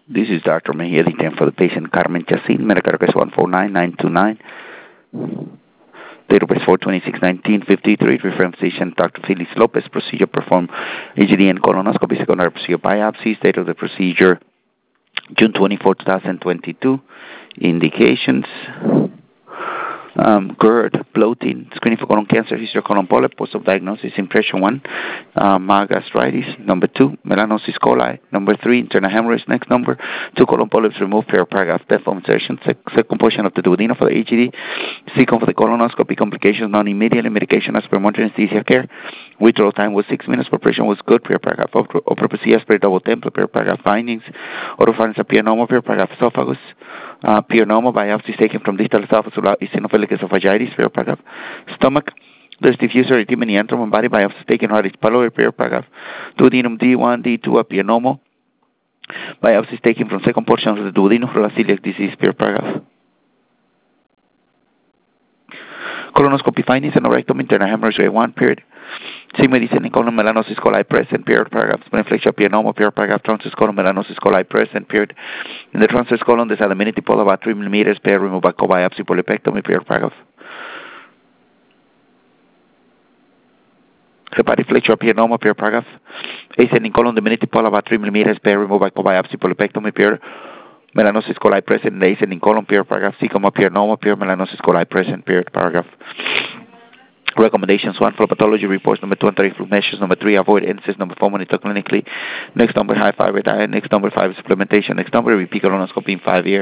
This is Dr. Mejia, detained for the patient Carmen Chacin, medical request 149929. Date of birth 4/26/1953. Reference patient Dr. Felix Lopez. Procedure performed EGD and colonoscopy. Secondary procedure biopsy. Date of the procedure June 24, 2022. Indications: GERD, bloating, screening for colon cancer, history of colon polyp, post of diagnosis, impression 1, mild gastritis, number 2, melanosis coli, number 3, internal hemorrhage, next number 2, colon polyps removed, paragraph, depth of insertion, second portion of the duodenum for the HED, second for the colonoscopy, complications non-immediately, medication as per monitoring anesthesia care, withdrawal time was 6 minutes, preparation was good, paragraph, opera aspirate double temple, paragraph, findings, oropharynx appear normal, paragraph, esophagus, appear normal, biopsies taken from distal esophagus without eosinophilic esophagitis, paragraph, stomach, there's diffuse erythema in the antrum body, biopsies taken right pylori, paragraph, duodenum D1, D2 appear normal, biopsies taken from second portion of the duodenum for celiac disease, paragraph. Colonoscopy findings, anorectum, internal hemorrhage, grade 1, period. Sigma descending colon, melanosis coli present, period, paragraph. Spleniflexion appear normal, period, paragraph. Transverse colon, melanosis coli present, period. In the transverse colon, there's aluminity pool about 3 millimeters, period, removed by co-biopsy, polypectomy, period, paragraph. Hepatic flexure appear normal, period, paragraph. Ascending colon, diminutive pool about 3 millimeters, period, removed by co-biopsy, polypectomy, period. Melanosis coli present in the ascending colon, period, paragraph. Cecum appear normal, period, melanosis coli present, period, paragraph. Recommendations: 1, for pathology reports. Number 2, anti-reflux measures. Number 3, avoid NSAIDs. Number 4, monitor clinically. Next number, high fiber diet. Next number 5, supplementation. Next number, repeat colonoscopy in 5 years.